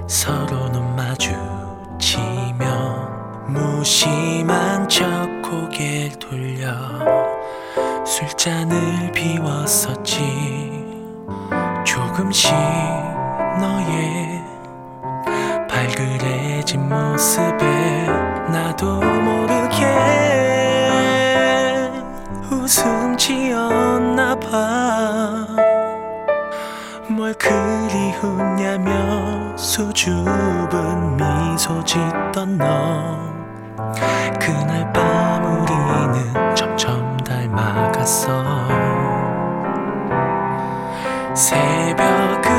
서로 눈 마주치며 무심한 척 고개를 돌려 술잔을 비웠었지. 조금씩 너의 발그레진 모습에 나도 모르게 웃음 지었나봐. 뭘 그리 웃냐며 수줍은 미소 짓던 너. 그날 밤 우리는 점점 닮아갔어. 새벽은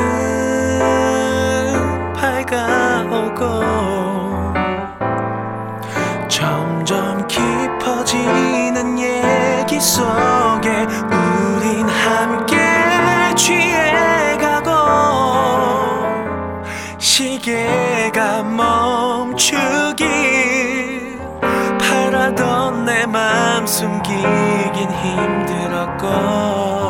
밝아오고 점점 깊어지는 얘기 속에 우린 함께 취해가고 시계가 멈추길 바라던 내 맘 숨기긴 힘들었고.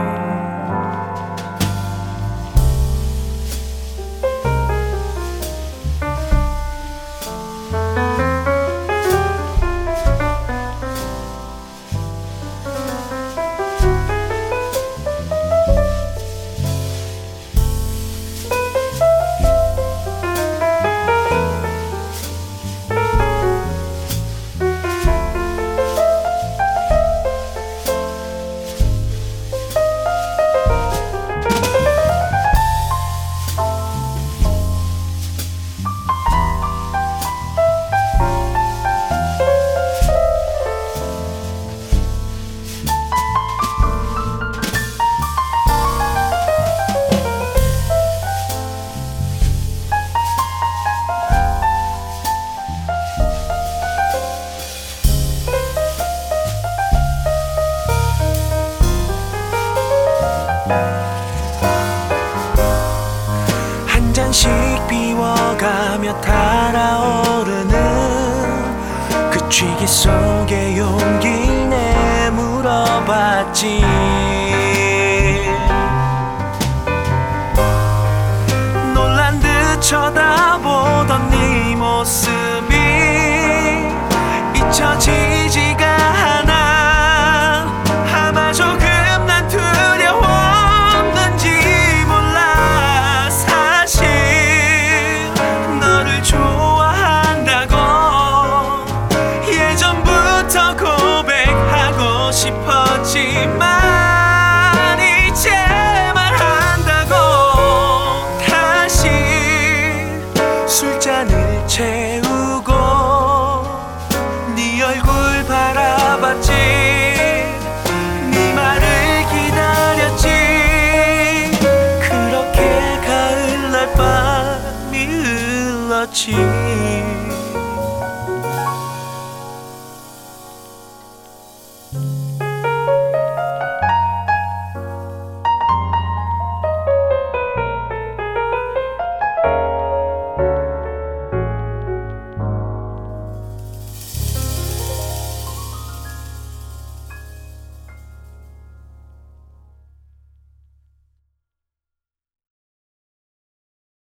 한 잔씩 비워가며 달아오르는 그 취기 속에 용기를 내물어봤지. 놀란 듯 쳐다보던 네 모습이 잊혀지지가 않아. 아마 조금 난 두려웠는지 몰라. 사실 너를 좋아한다고 예전부터 고백하고 싶었지만 이제 말한다고. 다시 술잔을 채우고 네 얼굴 바라봤지. 네 말을 기다렸지. 그렇게 가을날 밤이 흘렀지.